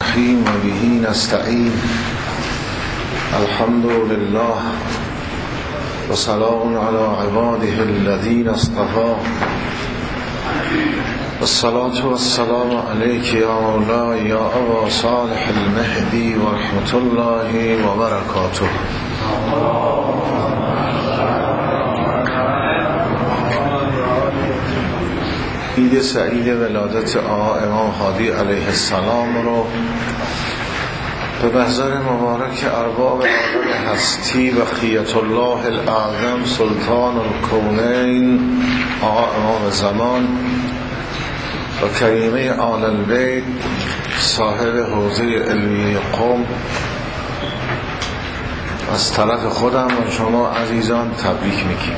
الرحیم و به نستعین. الحمد لله و سلام علی عباده الذین اصطفى. الصلاة والسلام علیک یا مولاي یا ابا صالح المهدی و رحمت الله و برکاته. عید سعید ولادت آقا امام هادی علیه السلام رو به محضر مبارک ارباب عالم هستی و خیت الله الاعظم سلطان الکونین آقا امام زمان و کریمه آل البیت صاحب حوزه علمیه قم از طرف خودم و شما عزیزان تبریک میگیم.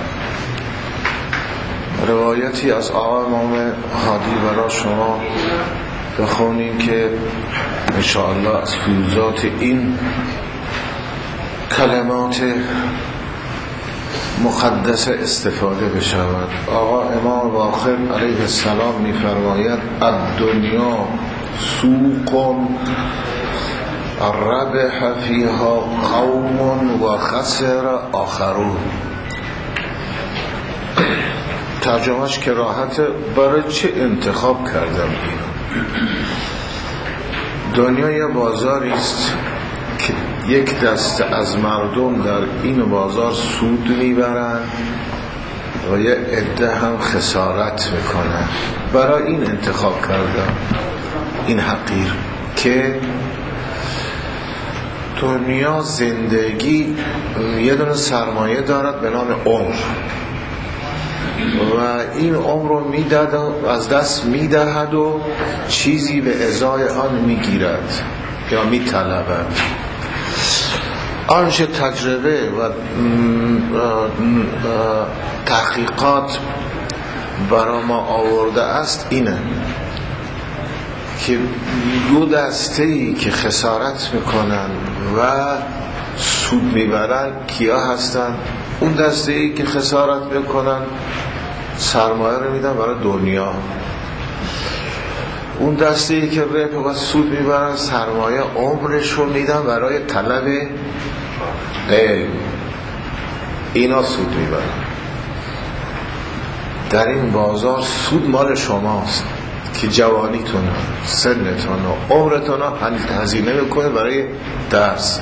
روایتی از آقا امام هادی برای شما بخونیم که انشاءالله از فیوزات این کلمات مقدسه استفاده بشود. آقا امام باقر علیه السلام می‌فرماید الدنیا سوق ربح فیها قوم و خسر آخرون. ترجمهش که راحته، برای چه انتخاب کردم اینو؟ دنیا یه بازاری است که یک دسته از مردم در این بازار سود میبرن و یه عده هم خسارت میکنن. برای این انتخاب کردم این حقیر که دنیا زندگی یه دونه سرمایه دارد به نام عمر و این عمر رو میدهد و از دست میدهد و چیزی به ازای آن میگیرد یا میطلبد. آنچه تجربه و تحقیقات برای ما آورده است اینه که دو دسته‌ای که خسارت میکنن و سود میبرن کیا هستن؟ اون دسته‌ای که خسارت میکنن سرمایه رو میدن برای دنیا، اون دسته‌ای که ربح و سود میبرن سرمایه عمرش رو میدن برای طلب علم. اینا سود میبرن. در این بازار سود مال شماست که جوانیتون، سنتون و عمرتون هزینه میکنه برای درس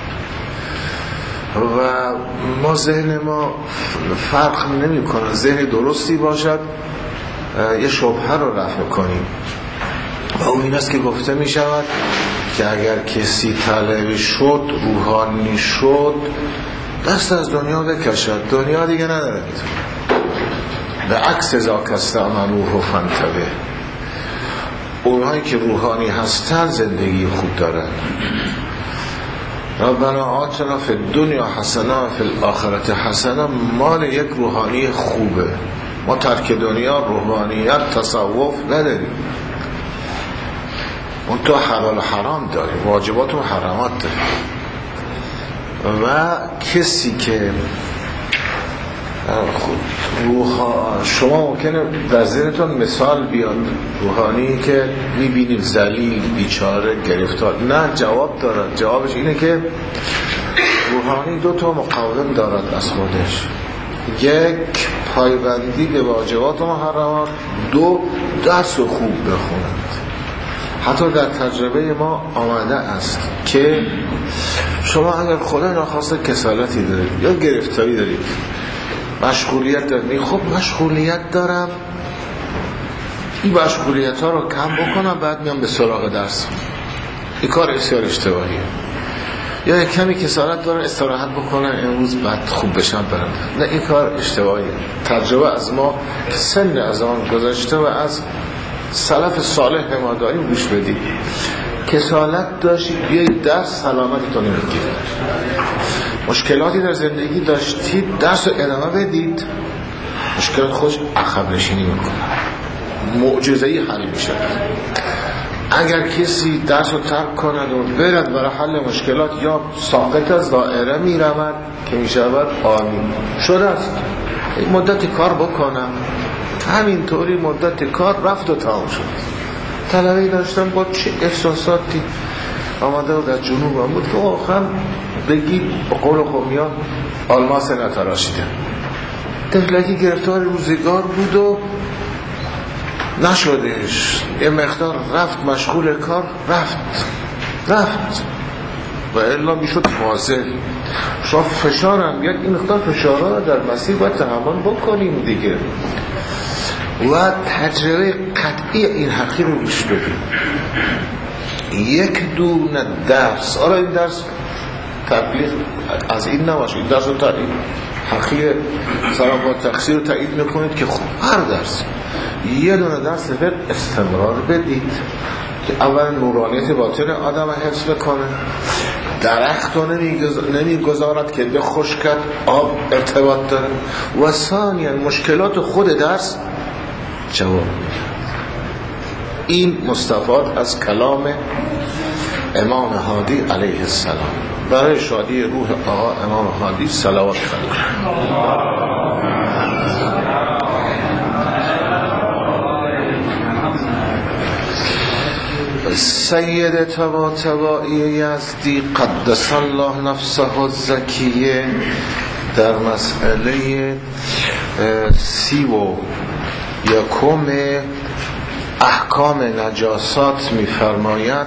و ما ذهن ما فرق نمی کنه. ذهن درستی باشد یه شبهه رو رفع کنیم و اون این است که گفته می شود که اگر کسی طالب شد، روحانی شد، دست از دنیا بکشد، دنیا دیگه ندارد. به عکس ذاک استعملوه و فانتبه. اونهایی که روحانی هستن زندگی خوب دارن. ربنا آتنا فی الدنیا حسنه و فی الاخرة حسنه. مال یک روحانی خوبه. ما ترک دنیا، روحانیت، تصوف نداریم. اون تو حلال حرام داریم، واجبات و حرامات داریم. و کسی که شما ممکنه در ذهنتون مثال بیاد روحانی که میبینید ذلیل، بیچاره، گرفتار. نه، جواب دارد. جوابش اینه که روحانی دو تا مقاوم دارد از خودش: یک، پایبندی به واجبات و محرمات، دو، درس خوب بخوند. حتی در تجربه ما آمده است که شما اگر خدا ناخواسته کسالتی دارید یا گرفتاری دارید، مشغولیت دارید، خب مشغولیت دارم، این مشغولیت ها رو کم بکنم بعد میام به سراغ درس. این کار بسیار اشتباهیه. یا کمی کسالت دارم، استراحت بکنم امروز بعد خوب بشم برم. نه، این کار اشتباهیه. تجربه از ما سن از آن گذشته و از سلف صالح ما داریم گوش بدید. کسالت داشتید بیایید درس، سلامتتون میگیرید. مشکلاتی در زندگی داشتید، درس رو ادامه بدید، مشکلات خودش عقب نشینی میکنه، معجزه‌ای حل میشه. اگر کسی درس رو ترک کند و برد برای حل مشکلات یا ساقط از دائره میرود که میشود آمین شده است. مدت کار بکنم، همینطوری مدت کار رفت و تمام شد. طلبه داشتم با چه احساساتی آمده و در جنوب هم بود که آخر بگی به قول قومیان آلماس نتراشیده. طفلکی گرفتار روزگار بود و نشدش، یه مقدار رفت مشغول کار، رفت و الا میشد فاضل. شما فشارم یک این مقدار فشارها در مسیر باید تحمل بکنیم دیگه و تجربه قطعی این حقی رو گوش بدیم. یک دونه درس، آره این درس تبلیغ از این نباشه، این درس رو تایید حقی سلام با تقصیر رو تایید میکنید که خب هر درس یه دونه درس فقه استمرار بدید که اول نورانیت باطن آدم حفظ بکنه، درخت رو نمیگذارد که به خشکت آب ارتباط داره و ثانیاً مشکلات خود درس جواب میده. این مستفاد از کلام امام هادی علیه السلام. برای شادی روح آقا امام هادی صلوات الله. سید طباطبایی یزدی قدس الله نفسه الزکیه در مسئله 31 احکام نجاسات می‌فرماید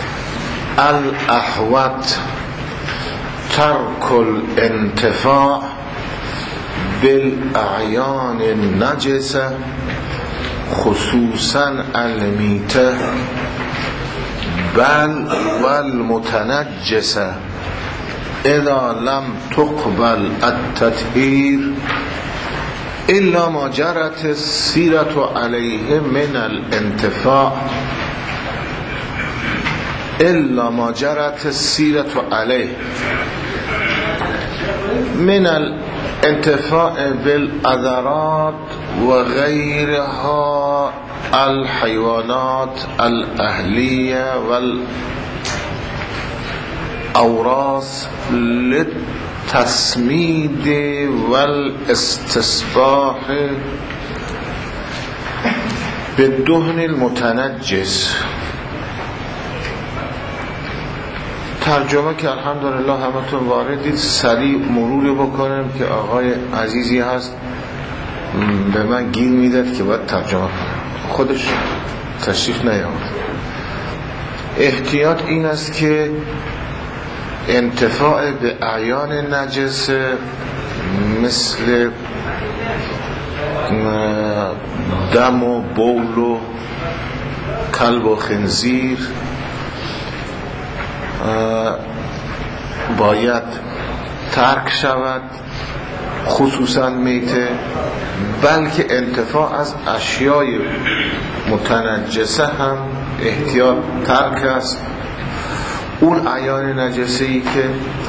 الاحوط ترک الانتفاع بالاعیان النجسه خصوصا المیته بل والمتنجسه اذا لم تقبل التطهیر الا ما جرت السیرة علیه من الانتفاع الا ما جرت السیرة علیه من الانتفاع بالعذرات و غیرها الحیوانات الاهلیه والاوراث للتسمید والاستصباح بالدهن المتنجس. ترجمه که الحمدلله همتون واردید، سریع مروری بکنم که آقای عزیزی هست به من گیر میداد که باید ترجمه کنم، خودش تشریف نیامد. احتیاط این است که انتفاع به اعیان نجس مثل دم و بول و کلب و خنزیر باید ترک شود، خصوصا میته، بلکه انتفاع از اشیای متنجسه هم احتیاط ترک است. اون اعیان نجسه‌ای که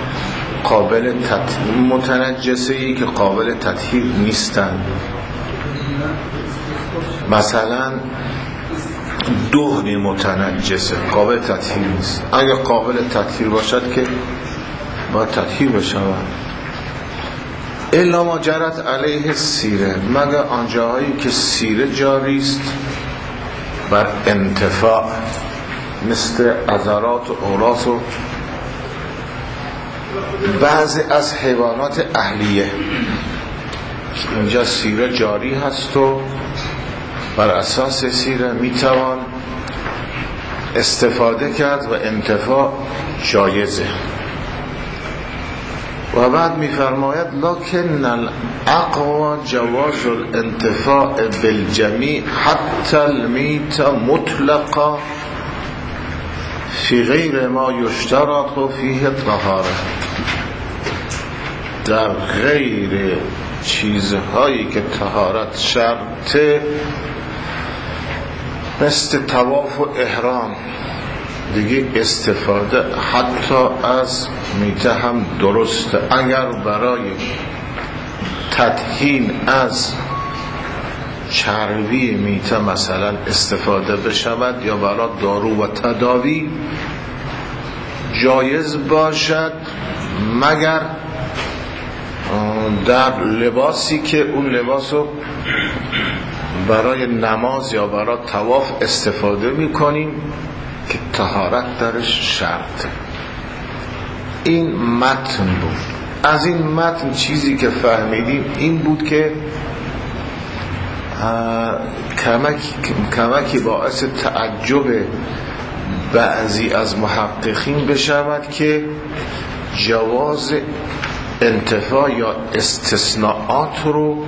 متنجسه‌ای که قابل تطهیر نیستند، مثلا دهن متنجسه قابل تطهیر نیست، اگر قابل تطهیر باشد که باید تطهیر بشود. الا ما جرت علیه السیره، مگر آنجاهایی که سیره جاری است بر انتفاع، مثل عذرات و اوراث و بعضی از حیوانات اهلیه، اینجا سیره جاری هست و بر اساس سیره میتوان استفاده کرد و انتفاع جایزه. و بعد میفرماید لکن الاقوى جواز الانتفاع بالجمیع حتی المیت مطلقا فی غیر ما یشترط فیه طهاره، در غیر چیزهایی که طهارت شرطه، مثل طواف و احرام دیگه استفاده حتی از میته هم درسته. اگر برای تطهین از چربی میته مثلا استفاده بشود یا برای دارو و تداوی جایز باشد، مگر در لباسی که اون لباسو برای نماز یا برای طواف استفاده میکنیم که طهارت درش شرطه. این متن بود. از این متن چیزی که فهمیدیم این بود که کمکی باعث تعجب بعضی از محققین بشود که جواز انتفاع یا استثناءات رو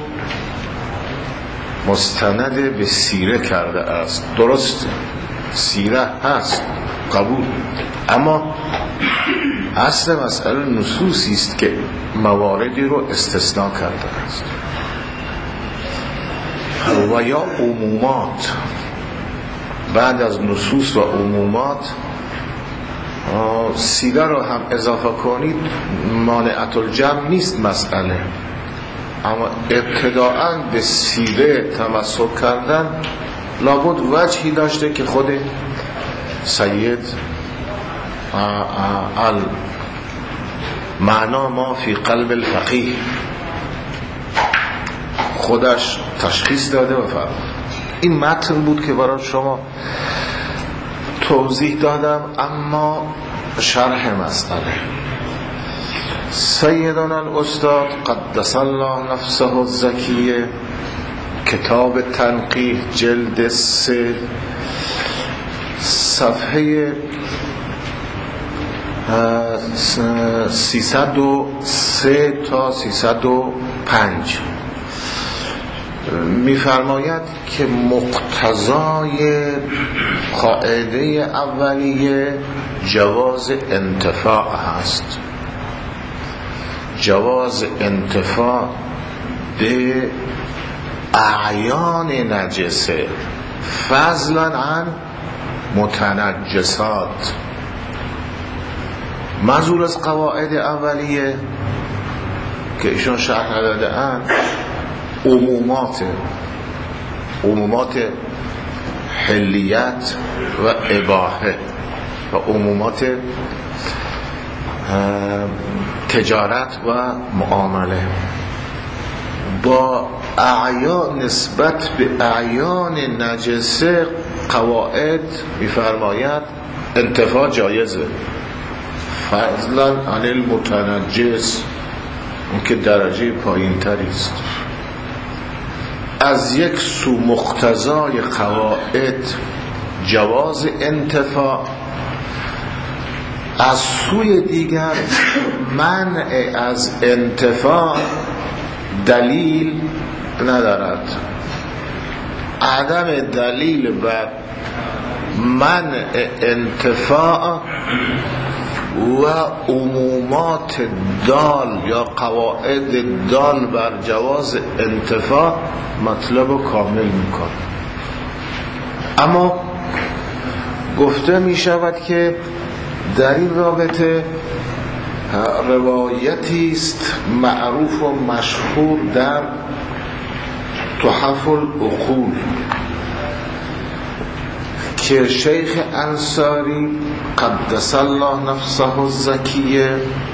مستند به سیره کرده است. درست سیره هست، قبول، اما اصل مسئله نصوصی است که مواردی رو استثناء کرده است و یا عمومات. بعد از نصوص و عمومات سیره رو هم اضافه کنید مانعت الجمع نیست مسئله، اما ابتداءً به سیره تمسک کردن لابد وجهی داشته که خود سید معنا ما فی قلب الفقیه خودش تشخیص داده و فرمود. این متن بود که برای شما توضیح دادم. اما شرح مسئله سیدنا الاستاد قدس الله نفسه الزکیه، کتاب تنقیح، جلد 3، صفحه 303 تا 305 می‌فرماید که مقتضای قاعده اولیه جواز انتفاع هست. جواز انتفاع به اعیان نجسه فضلا عن متنجسات. منظور از قواعد اولیه که ایشان شرح داده اند عمومات حلیت و اباحه و عمومات تجارت و معامله. با اعیان نسبت به اعیان نجسه قواعد می‌فرماید انتفاع جایزه فضلا عن المتنجس، اون که درجه پایین تری است. از یک سو مقتضای قواعد جواز انتفاع، از سوی دیگر منع از انتفاع دلیل ندارد. عدم دلیل بر منع انتفاع و عمومات دال یا قواعد دال بر جواز انتفاع مطلب رو کامل میکنه. اما گفته می شود که در این رابطه روایتی است معروف و مشهور در تحف العقول که شیخ انصاری قدس الله نفسه الزکیه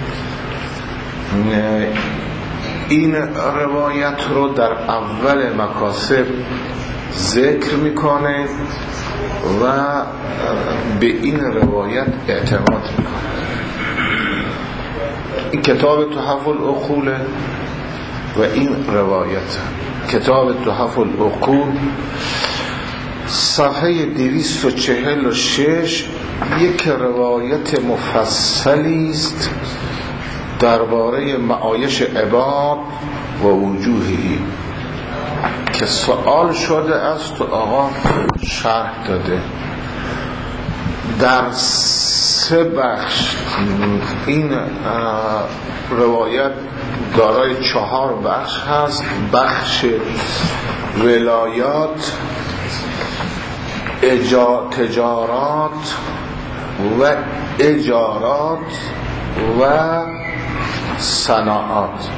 این روایت رو در اول مکاسب ذکر میکنه و به این روایت اعتماد میکنه. این کتاب تحف العقول و این روایت کتاب تحف العقول صفحه 246 یک روایت مفصلی است درباره معایش عباد و وجوهی که سوال شده است و آقا شرح داده در 3 بخش. این روایت دارای 4 بخش هست: بخش ولایات، تجارات و اجارات و صناعات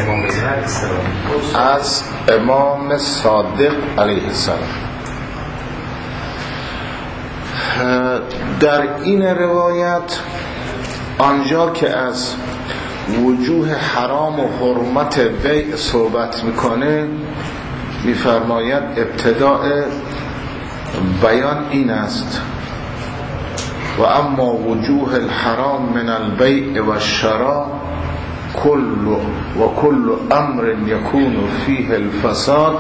از امام صادق علیه السلام. در این روایت آنجا که از وجوه حرام و حرمت بیع صحبت میکنه میفرماید ابتداء بیان این است و اما وجوه الحرام من البيع و الشراء كل امر يكون فيه الفساد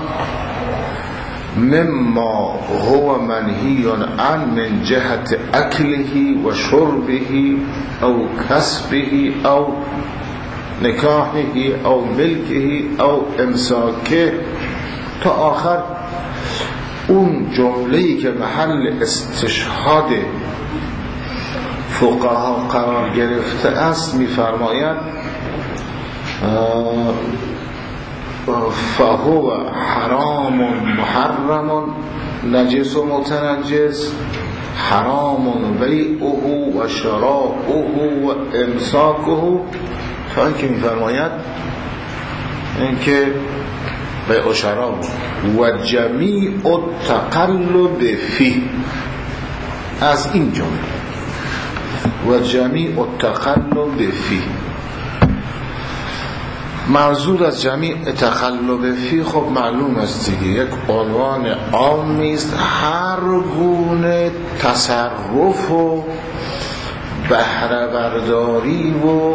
مما هو منهي عن من جهة اكله و شربه او کسبه او نکاحه او ملکه او امساکه تا آخر اون جمله‌ای که محل استشهاد فقها قرار گرفته است می‌فرماید فهو حرام محرم نجس و متنجس حرام بیعه و شراؤه و امساکه تا اینکه می‌فرماید اینکه بیع و شراب و جمیع التقلب فی از این جمله و جمیع التقلب فی منظور از جمیع تقلب فی خب معلوم است دیگه یک عنوان عامی است هر گونه تصرف و بهره برداری و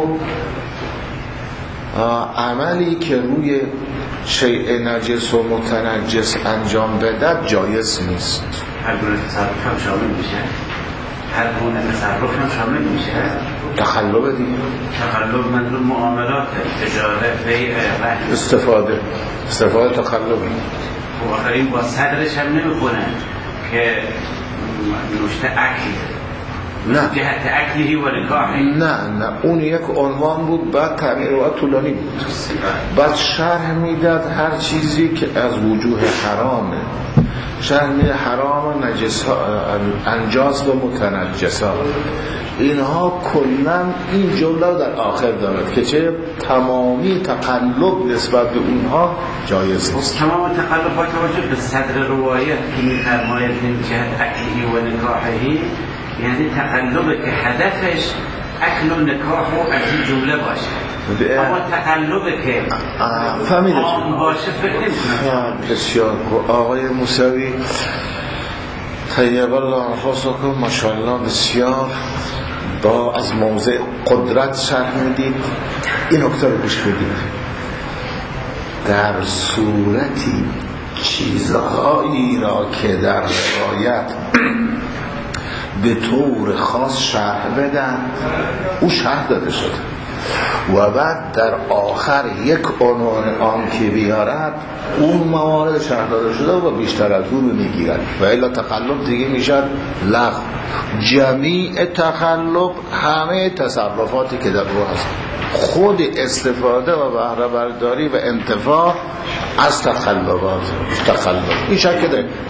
عملی که روی شیء نجس و متنجس انجام بدهد جایز نیست. هر گونه تصرف هم شامل میشه؟ هر گونه تصرف هم شامل میشه؟ تقلب دیگه؟ تقلب منظور معاملات تجارت بیع استفاده تقلبی. خب آخر این با صدرش هم نمیکنه که نوشته اکل نه جهت اکلی و نکاحی نه اون یک عنوان بود بعد تغییر و طولانی بود بعد شرح میداد هر چیزی که از وجوه حرامه شرح میده حرام انجاز و متنجسات اینها کلا این جمله در آخر دارد که چه تمامی تقلب نسبت به اونها جایز نیست. تمام تقلب با توجه به صدر روایت که می‌فرماید جهت اکلی و نکاحی یعنی تقلب که هدفش اکل و نکاح و از این جمله باشه اما تقلب که عام باشه فکر نمی‌کنم. بسیار آقای موسوی طیب الله نفسکم ماشاءالله بسیار با از موضع قدرت شرح میدید. این نکته رو گوش بدید. در صورتی چیزهایی را که در روایت به طور خاص شرح بدن او شرح داده شده و بعد در آخر یک عنوان عام که بیارد اون موارد شرح داده شده و بیشتر از اون رو میگیرد و الا تقلب دیگه میشد لغو. جمیع تقلب همه تصرفاتی که در رو هست خود استفاده و بهره برداری و انتفاع از تقلب این شک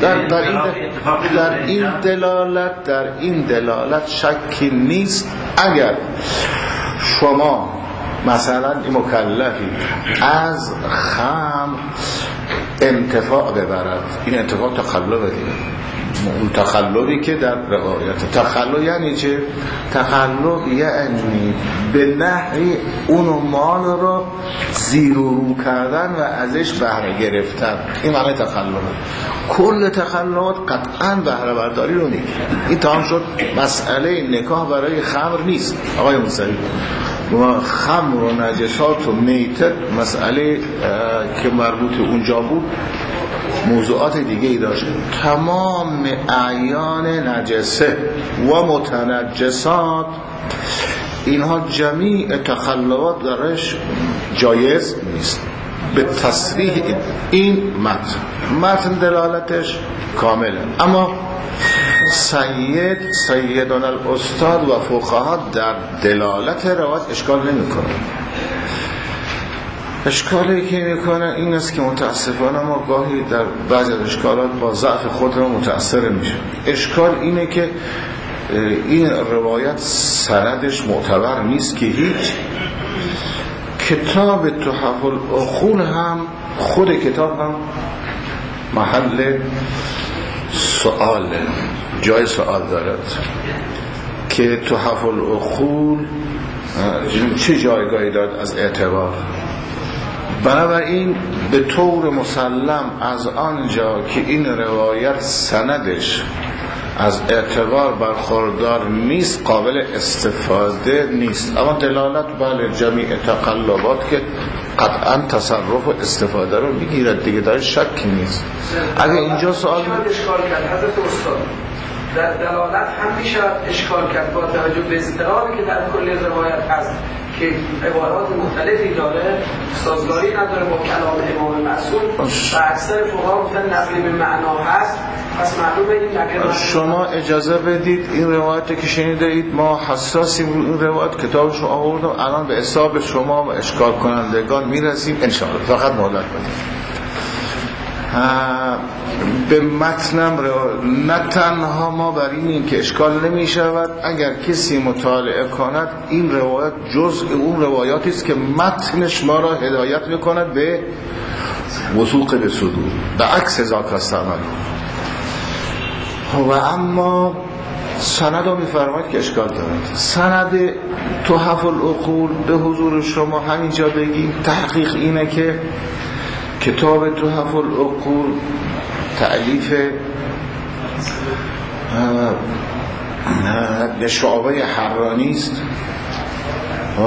در این دلالت شکی نیست. اگر شما مثلا مکلفی از خمر انتفاع ببرد این انتفاع تقلب دیگه اون تقلبی که در روایت تقلب یعنی چه؟ تقلب یعنی به نحوی اون مال رو زیر و رو کردن و ازش بهره گرفتن این معنی تقلبه. کل تقلبات قطعا بهره برداری رو میگه. این تمام شد. مسئله نکاح برای خمر نیست آقای موسوی و خمر و نجسات و میتت مسئله که مربوط اونجا بود موضوعات دیگه ای داشت. تمام اعیان نجسه و متنجسات اینها جمیع تخلوات درش جایز نیست. به تصریح این متن دلالتش کامله. اما سیدنا الاستاد و فقها در دلالت روایت اشکال نمی کنه. اشکالی که میکنه این است که متاسفانه ما گاهی در بعضی از اشکالات با ضعف خود را متاثر میشه. اشکال اینه که این روایت سندش معتبر نیست که هیچ. کتاب تحف العقول هم خود کتاب هم محل سؤال جای سؤال دارد که تحف العقول چه جایگاهی دارد از اعتبار. بنابراین به طور مسلم از آنجا که این روایت سندش از اعتبار برخوردار نیست، قابل استفاده نیست. اما دلالت بله جمیع تقلبات که قطعا تصرف و استفاده رو میگیرد دیگه، داره شکی نیست. اگه اینجا سوال اشکال کرد حضرت استاد، در دلالت هم میشه اشکال کرد با توجه به اضطرابی که در کل روایت هست که عبارات مختلفی داره، سازگاری نداره با کلام امام معصوم و اکثر فقها گفتن نقلی به معنا هست. پس معلومه این شما اجازه بدید این روایت که شنیده اید ما حساسیم رو این روایت، کتابش رو آوردم الان به حساب شما و اشکال کنندگان میرسیم انشاءالله. فقط مهلت بدید. به متنم نه تنها ما بر این که اشکال نمی شود اگر کسی مطالعه کند این روایت جزء اون روایاتی است که متنش ما را هدایت میکند به وثوق به صدور، به عکس ذاک استعمال. و اما سند رو میفرماید که اشکال دارد. سند تحف العقول به حضور شما همینجا بگیم تحقیق اینه که کتاب تحف العقول تألیف شعبه حرانی است و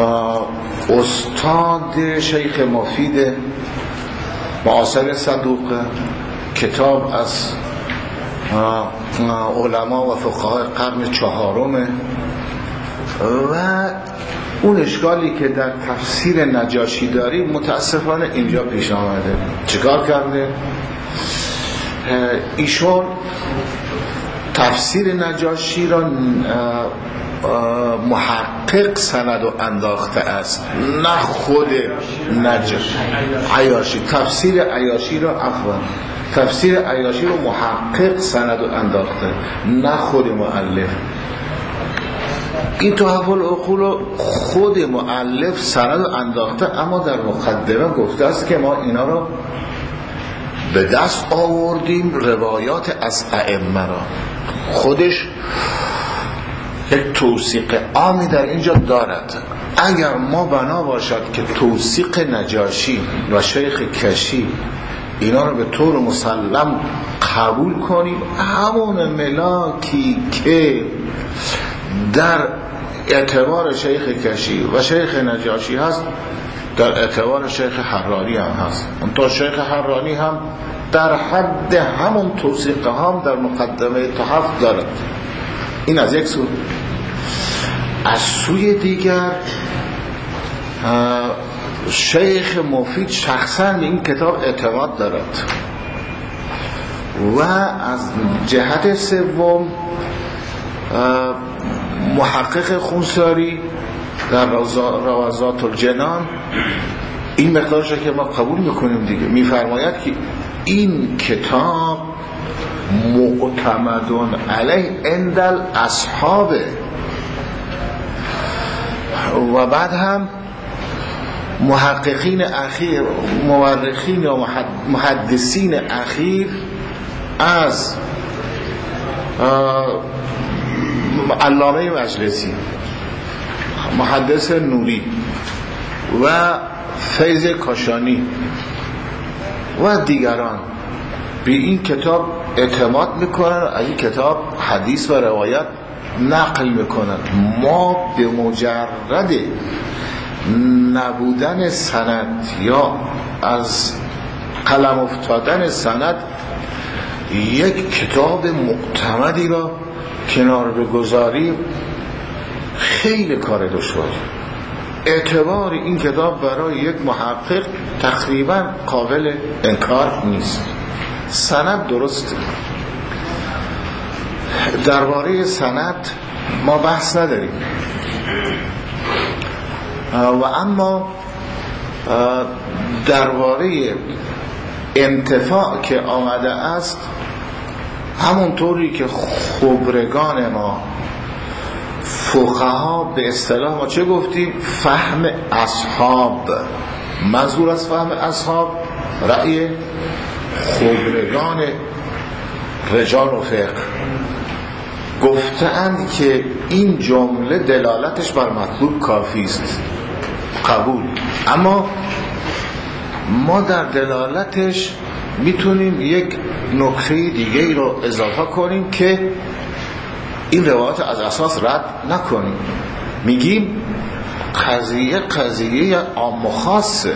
استاد شیخ مفید معاصر صدوق، کتاب از علما و فقهای قرن چهارم. و اون اشکالی که در تفسیر نجاشی داریم متاسفانه اینجا پیش آمده. چیکار کرده؟ ایشون تفسیر نجاشی را محقق سند و انداخته است، نه خود عیاشی. تفسیر عیاشی را تفسیر عیاشی رو محقق سند و انداخته، نه خود مؤلف. این تحف العقول خود مؤلف سند و انداخته، اما در مقدمه گفته است که ما اینا رو به دست آوردیم روایات از ائمه را. خودش یک توثیق عامی در اینجا دارد. اگر ما بنا باشد که توثیق نجاشی و شیخ کشی اینا رو به طور مسلم قبول کنیم، همون ملاکی که در اعتبار شیخ کشی و شیخ نجاشی هست در اعتبار شیخ حرانی هم هست. اون شیخ حرانی هم در حد همون توثیقه هم در مقدمه تحف دارد. این از یک سو. از سوی دیگر شیخ مفید شخصا به این کتاب اعتماد دارد. و از جهت سوم محقق خونساری در روضات الجنان این مقدارش که ما قبول میکنیم دیگه، میفرماید که این کتاب معتمدون علیه عند الاصحاب. و بعد هم محققین اخیر، مورخین و محدثین اخیر از علامه مجلسی، محدث نوری و فیض کاشانی و دیگران به این کتاب اعتماد میکنن و از این کتاب حدیث و روایت نقل میکنن. ما به مجرد نبودن سند یا از قلم افتادن سند یک کتاب معتمدی را کنار بگذاریم خیلی کار دشواری. اعتبار این کتاب برای یک محقق تقریبا قابل انکار نیست. سند درسته، درباره سند ما بحث نداریم. و اما درباره انتفاع که آمده است، همونطوری که خبرگان ما فقها به اصطلاح ما چه گفتیم؟ فهم اصحاب. منظور از فهم اصحاب رأی خبرگان رجال و فقه گفتند که این جمله دلالتش بر مطلوب کافی است، قبول. اما ما در دلالتش میتونیم یک نکته دیگه ای رو اضافه کنیم که این روایات از اساس رد نکنیم. میگیم قضیه عام و خاصه.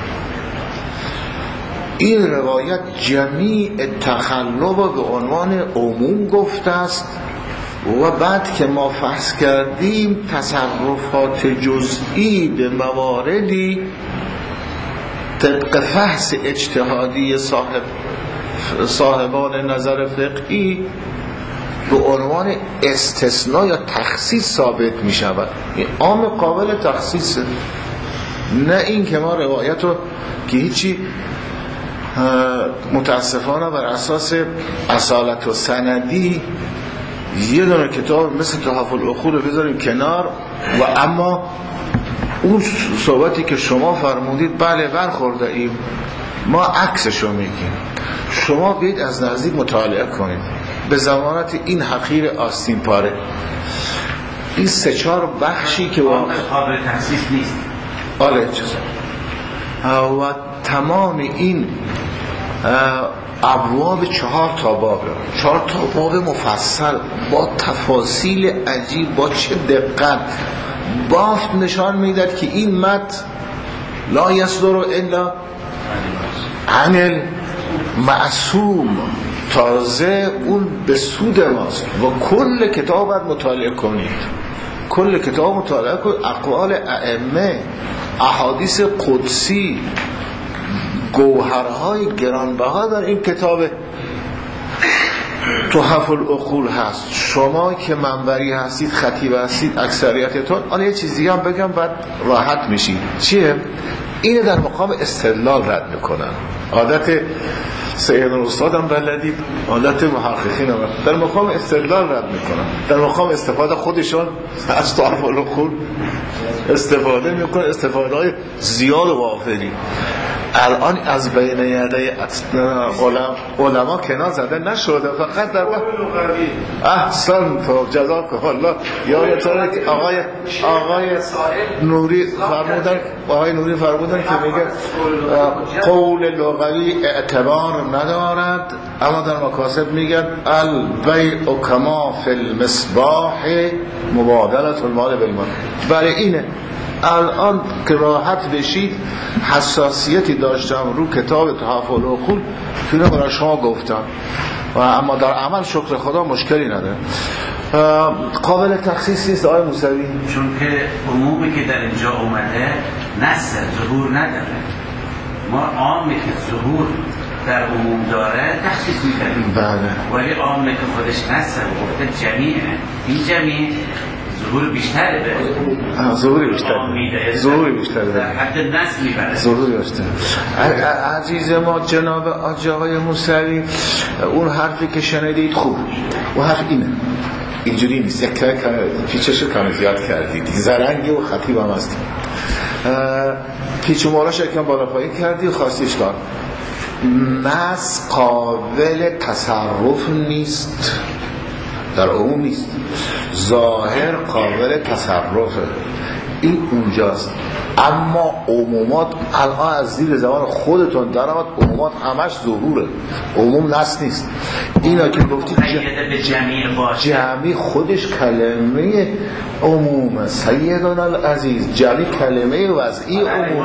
این روایت جمیع تخلب به عنوان عموم گفته است و بعد که ما فحص کردیم تصرفات جزئی به مواردی طبق فحص اجتهادی صاحبان نظر فقهی به عنوان استثناء یا تخصیص ثابت می شود. این عام قابل تخصیصه، نه این که ما روایت رو که هیچی متاسفانه بر اساس اصالت و سندی یه دونه کتاب مثل تحف العقول رو بذاریم کنار و اما اون صحبتی که شما فرمودید بله برخورده ایم، ما عکسشو میگیم. شما بیاید از نزدیک مطالعه کنید به ضمانت این حقیر آستین پاره، این 3-4 بخشی که قابل تخصیص نیست. آره چیزه و تمام این ابواب 4 تا باب مفصل با تفاصیل عجیب، با چه دقت بافت نشان میداد که این متن لا یصدر الا عن المعصوم، تازه اون به سود ماست و کل کتاب باید مطالعه کنید، کل کتاب مطالعه کنید، اقوال ائمه، احادیث قدسی، گوهرهای گرانبها در این کتاب تحف العقول هست. شما که منبری هستید، خطیب هستید، اکثریتتون، آن یه چیز دیگه هم بگم بعد راحت میشید. چیه؟ اینه در مقام استدلال رد میکنن. عادت سید الاستاد هم بلدید، عادت محققین هم در مقام استدلال رد میکنن، در مقام استفاده خودشون از تحف العقول استفاده میکنن، استفاده های زیاد و وافری. الان از بین یده علما کنار زده نشده، فقط در احسن تو جزاک الله. یادتونه که آقای نوری فرمودن که میگه قول لغوی اعتبار ندارد، اما در مکاسب میگن البیع کما فی المصباح مبادلة المال بالمال. برای اینه الان که راحت بشید، حساسیتی داشتم رو کتاب تحف العقول که برای شما گفتم و اما در عمل شکر خدا مشکلی نداره. قابل تخصیص نیست آقای موسوی، چون که عمومی که در اینجا اومده نص ظهور نداره. ما عامی که ظهور در عموم داره تخصیص میکنیم، ولی عامی که خودش نص گفته جمیعه، این جمیع ظهور بیشتره به ظهور بیشتره در حد نص میبره. ظهور بیشتره. عزیز ما جناب آقای موسوی، اون حرفی که شنیدید خوب، اون حرف اینه، اینجوری نیست. یک پیچش کمی زیاد کردید، زرنگی و خطیب هم هستید، پیچ و مولاش یکم بالا پایین کردی و خواستیش کار. نص قابل تصرف نیست، در عموم نیست، ظاهر قابل تصرفه، این اونجاست. اما عمومات الان از زیر زبان خودتون در آمد، عمومات همش ظهوره، عموم نص نیست. اینا که گفتید جمعی خودش کلمه عمومه سیدنا العزیز، جمعی کلمه وضعی عموم.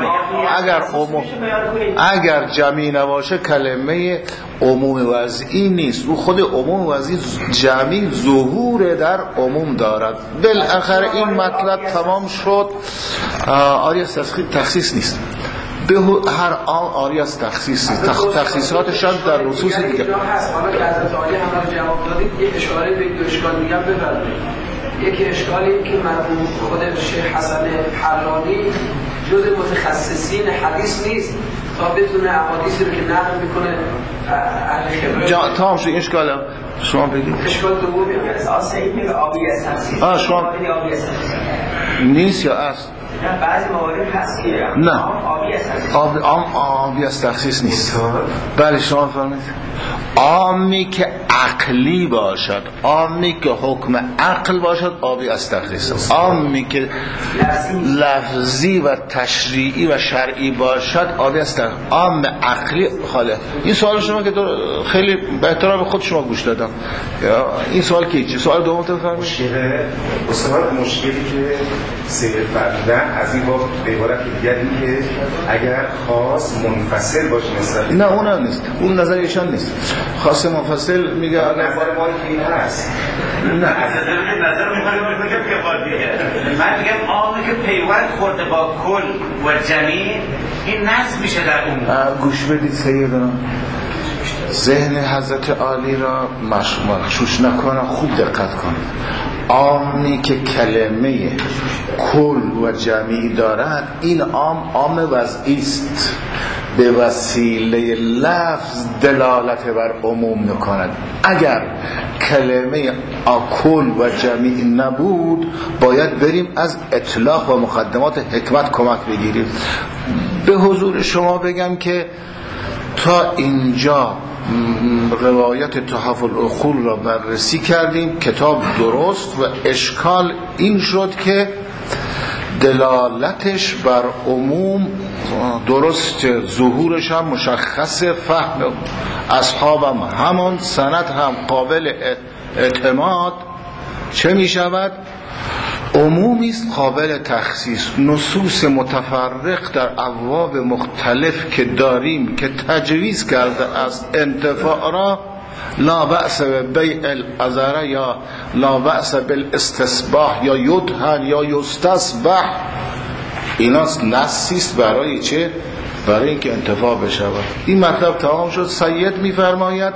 اگر جمعی نباشه کلمه عموم وضعی نیست، و خود عموم وضعی جمعی ظهور در عموم دارد. بالاخره این مطلب تمام شد. آری از تخصیص نیست، به هر آن آری از تخصیص نیست، تخصیصاتشان در نصوص دیگه هست. حالا که حضرت عالی هم جواب دادید، یک اشکالی به دو اشکال میگم بفرمایید. یکی اشکالی که مرحوم خود شیخ حسن حلانی جز متخصصین حدیث نیست تا بدون احادیثی رو که نقل میکنه اهل تمام شد. اشکالم شما بگید. اشکال دومی اساس این آبی است. شما نیست یا است؟ بعضی موارد هست که نه آبی است، آبی از تخصیص نیست. بله شما فرمایید. عامی که عقلی باشد، عامی که حکم عقل باشد آبی از تخصیص است. عامی که لفظی و تشریعی و شرعی باشد آبی از تخصیص. عام عقلی خاله. این سوال شما که خیلی به احترام خود شما گوش دادم. این سوال که چی؟ سوال دوم فرمایید. مشکلی که سیر فرمودن از این باب به عبارت دیگر این که اگر خاص منفصل باشه مثلا نه اون نیست، اون نظر ایشان نیست. خاص منفصل میگه نظر ما این هست. نه نظر من میگم عامی که پیوند خورده با کل و جمیع این نصب میشه در عموم. گوش بدید سیدنا، ذهن حضرت عالی را مغشوش نکنه، خوب دقت کنید. عامی که کلمه کل و جمعی دارد این عام وضعی است، به وسیله لفظ دلالت بر عموم میکند. اگر کلمه کل و جمعی نبود باید بریم از اطلاق و مقدمات حکمت کمک بگیریم. به حضور شما بگم که تا اینجا روایت تحف العقول را بررسی کردیم. کتاب درست و اشکال این شد که دلالتش بر عموم درست، ظهورش هم مشخص، فهم اصحابم همان، سند هم قابل اعتماد. چه می شود؟ عمومی است قابل تخصیص. نصوص متفرق در ابواب مختلف که داریم که تجویز کرده است انتفاع را، لا بأس بیع العذره یا لا بأس بالاستصباح یا یدهن یا یستصبح، اینا نصیست برای چه؟ برای اینکه انتفاع بشود. این مطلب تمام شد. سید می‌فرماید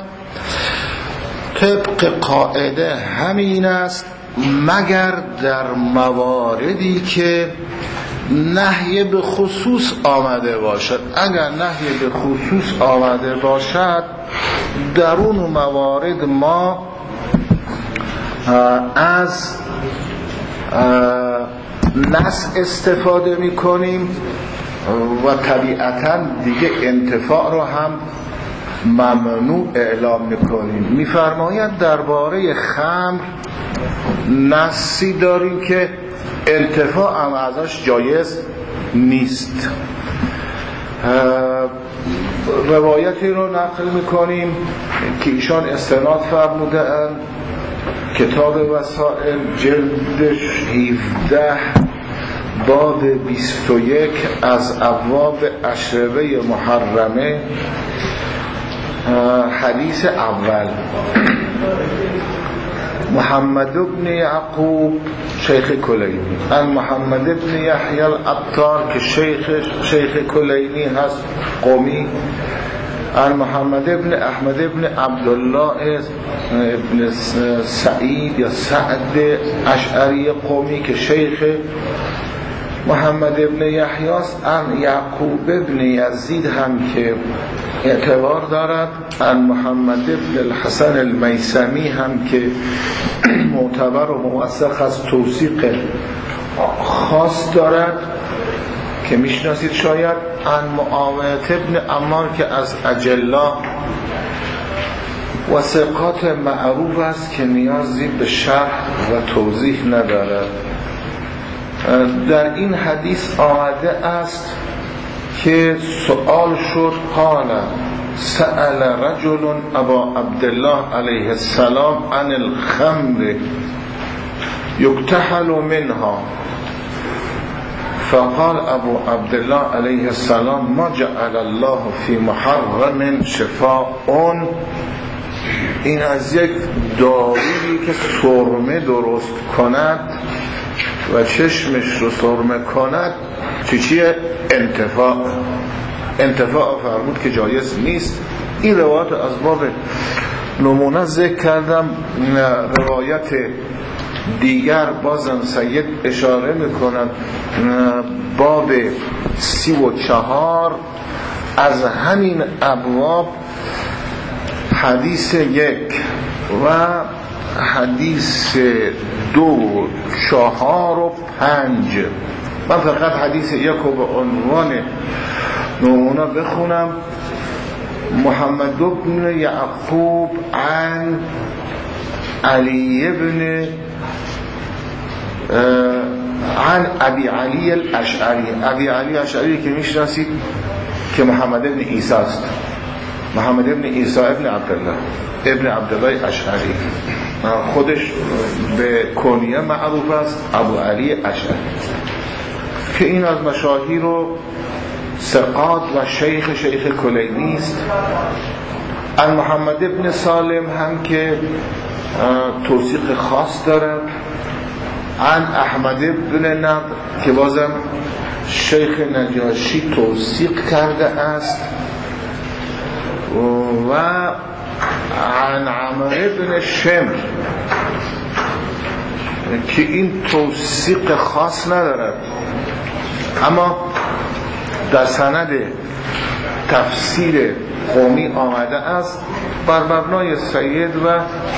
طبق قاعده همین است مگر در مواردی که نهی به خصوص آمده باشد. اگر نهی به خصوص آمده باشد در اون موارد ما از نص استفاده می کنیم و طبیعتا دیگه انتفاع رو هم ممنوع اعلام می کنیم. می فرماید درباره خمر نصی داریم که انتفاع هم ازش جایز نیست. روایتی رو نقل میکنیم که ایشان استناد فرمودند، کتاب وسائل جلد 17 باب 21 از ابواب اشربه محرمه، حدیث اول. محمد بن یعقوب شیخ کلینی ان محمد بن یحیی العطار که شیخ کلینی هست قمی، ان محمد بن احمد بن عبدالله ابن سعید یا سعد اشعری قمی که شیخ محمد ابن یحیی است، ان یعقوب ابن یزید هم که اعتبار دارد، ان محمد ابن الحسن المیسمی هم که معتبر و موثق از توثیق خاص دارد که میشناسید شاید، ان معاویه ابن عمار که از اجلا و ثقات معروف است که نیازی به شرح و توضیح ندارد. در این حدیث آمده است که سؤال شد، قال سأل رجل ابا عبدالله علیه السلام عن الخمر یکتحل منها، فقال ابو عبدالله علیه السلام ما جعل الله فی محرم شفاء. این از یک دارویی که سرمه درست کند و چشمش رو سرمه کند چیه؟ انتفاع فرمود که جایز نیست. این روایت از باب نمونه ذکر کردم. روایت دیگر بازم سید اشاره میکنند، باب 34 از همین ابواب حدیث 1 و حدیث 2 4 و 5 من فقط حدیث یکو به عنوان نمونه بخونم. محمد بن یعقوب عن علی بن عن ابی علی الاشعری. ابی علی الاشعری که میشناسید که محمد ابن عیسی است، محمد ابن عیسی ابن عبدالله اشعری، خودش به کنیه معروف است ابو علی اشعری، که این از مشاهیر و ثقات و شیخ کلینی است. عن محمد ابن سالم هم که توثیق خاص دارد. عن احمد ابن نضر که بازم شیخ نجاشی توثیق کرده است. و عن عمرو ابن شمر که این توثیق خاص ندارد، اما در سند تفسیر قومی آمده است بر مبنای سید و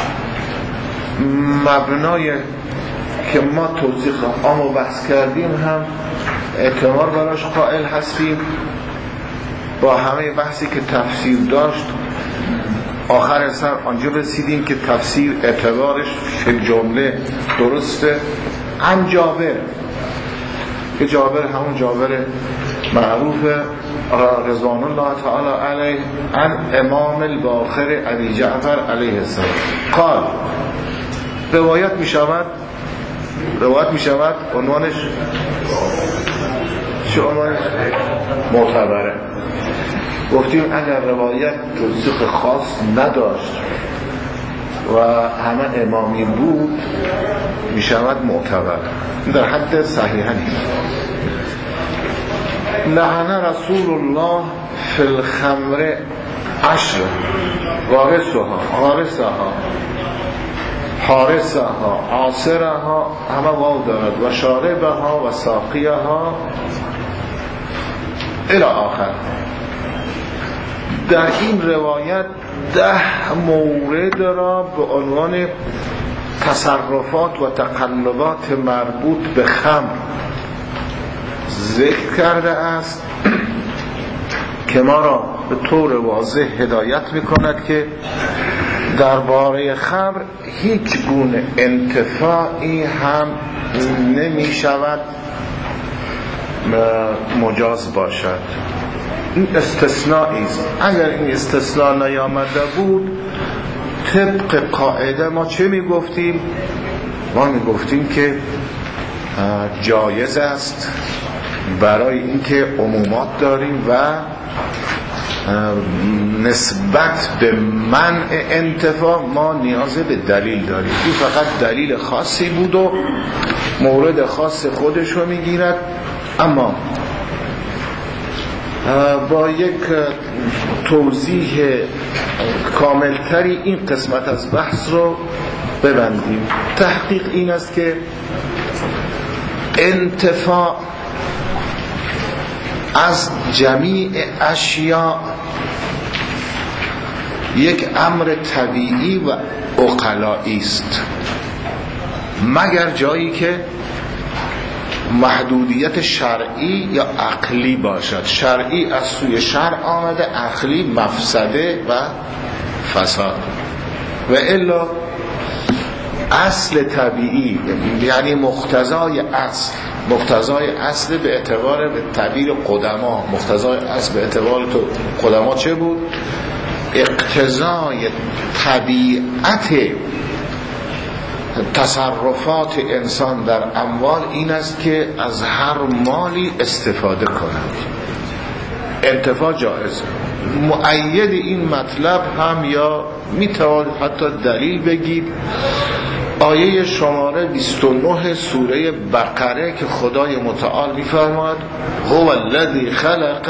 مبنای که ما توثیق عامو بحث کردیم هم اعتبار براش قائل هستیم. با همه بحثی که تفسیر داشت آخر سر آنجا رسیدیم که تفسیر اعتبارش فی جمله درسته. عن جابر که جابر همون جابر معروف رضوان الله تعالی علیه، عن امام الباقر ابی جعفر علیه السلام قال، روایت می شود عنوانش چه عنوانش؟ معتبره. گفتیم اگر روایت توثیق خاص نداشت و همه امامی بود می شود معتبر، در حد صحیحه نیست. لعن رسول الله فی الخمر 10 غارسها حارسها عاصرها، همه واو دارد، و شاربها و ساقیها الی آخر. در این روایت 10 مورد را به عنوان تصرفات و تقلبات مربوط به خمر ذکر کرده است که ما را به طور واضح هدایت میکند که درباره خمر هیچ گونه انتفاعی هم نمی شود مجاز باشد. این استثنائی است. اگر این استثناء نیامده بود طبق قاعده ما چه میگفتیم؟ ما میگفتیم که جایز است برای اینکه عمومات داریم و نسبت به منع انتفاع ما نیاز به دلیل داریم. این فقط دلیل خاصی بود و مورد خاص خودش رو میگیرد. اما با یک توضیح کاملتری این قسمت از بحث رو ببندیم. تحقیق این است که انتفاع از جمیع اشیاء یک امر طبیعی و عقلایی است، مگر جایی که محدودیت شرعی یا عقلی باشد. شرعی از سوی شرع آمده، عقلی مفسده و فساد. و الا اصل طبیعی یعنی مقتضای اصل به اعتبار به تعبیر قدما، مقتضای اصل به اعتبار تو قدما چه بود؟ اقتضای طبیعت تصرفات انسان در اموال این است که از هر مالی استفاده کند. انتفاع جائز. مؤید این مطلب هم یا میتوان حتی دلیل بگید آیه شماره 29 سوره بقره که خدای متعال میفرماید هو الذی خلق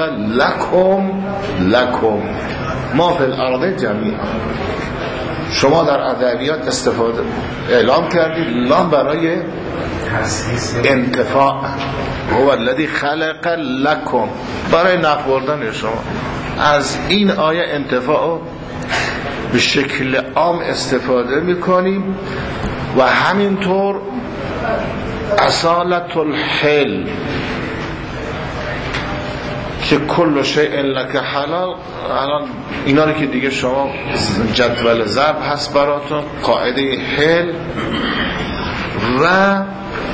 لکم ما فی الارض جمیعا. شما در ادبیات استفاده اعلام کردید لام برای انتفاع، هو الذی خلق لکم، برای نفع بردن شما. از این آیه انتفاع به شکل عام استفاده میکنیم و همینطور اصالت الحل که کل شیء لک حلال، الان اینا رو که دیگه شما جدول ضرب هست براتون، قاعده حل و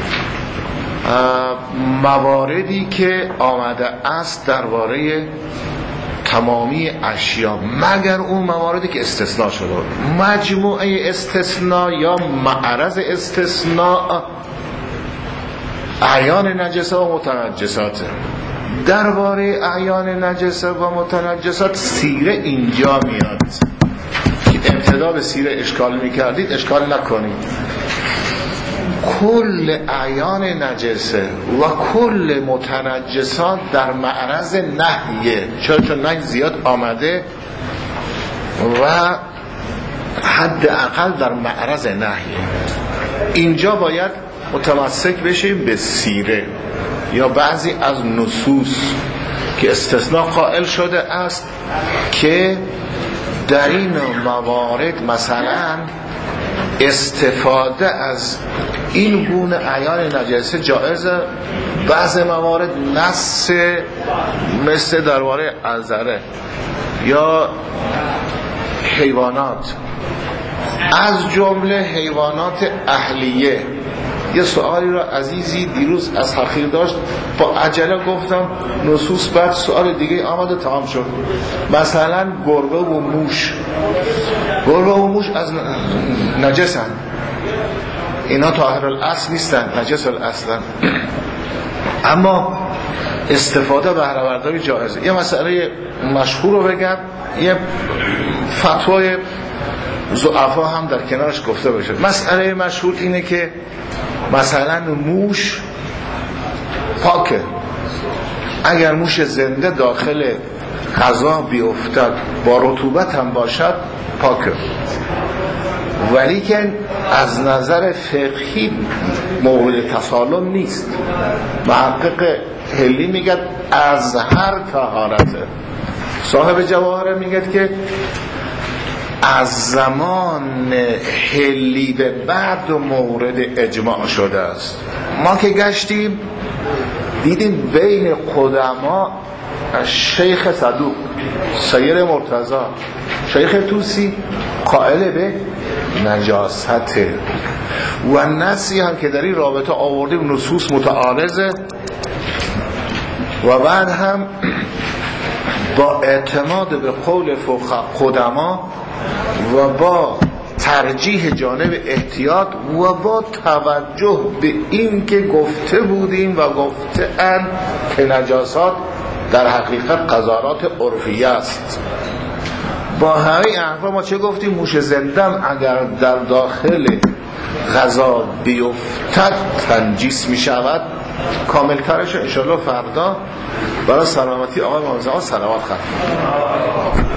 مواردی که آمده است درباره تمامی اشیا مگر اون مواردی که استثناء شده. مجموعه استثناء یا معرض استثناء اعیان نجسه و متنجسات. درباره اعیان نجسه و متنجسات سیره اینجا میاد که ابتدا به سیره اشکال میکردید، اشکال نکنید. کل اعیان نجسه و کل متنجسات در معرض نهیه، چون نهی زیاد آمده و حداقل در معرض نهیه. اینجا باید متمسک بشیم به سیره یا بعضی از نصوص که استثناء قائل شده است که در این موارد مثلا استفاده از این گونه اعیان نجسه جایزه. بعض موارد نص مثل درباره عذره یا حیوانات، از جمله حیوانات اهلیه. یه سوالی را عزیزی دیروز از حقیر داشت، با عجله گفتم نصوص، بعد سوال دیگه آمده تمام شد. مثلا گربه و موش، گربه و موش از نجسن، اینا طاهر الاصل نیستن، نجس الاصلن، اما استفاده بهره برداری جایزه. یه مسئله مشهور رو بگم، یه فتوای ضعفا هم در کنارش گفته بشه. مسئله مشهور اینه که مثلا موش پاکه، اگر موش زنده داخل غذا بیفتد با رطوبت هم باشد پاکه، ولی که از نظر فقهی مورد تسالم نیست. محقق حلی میگه از هر طهارته. صاحب جواهر میگه که از زمان حلی به بعد مورد اجماع شده است. ما که گشتیم دیدیم بین قدما شیخ صدوق، سیر مرتضی، شیخ توسی قائل به نجاسته و نصی هم که در این رابطه آوردیم نصوص متعارضه و بعد هم با اعتماد به قول قدما و با ترجیح جانب احتیاط و با توجه به این که گفته بودیم و گفته اند که نجاسات در حقیقت قذارات عرفیه است. با همه حرفا ما چه گفتیم؟ موش زندم اگر در داخل غذا بیفتد تنجیس می شود. کامل ترش انشالله فردا برای سلامتی آقای مازها صلوات ختم.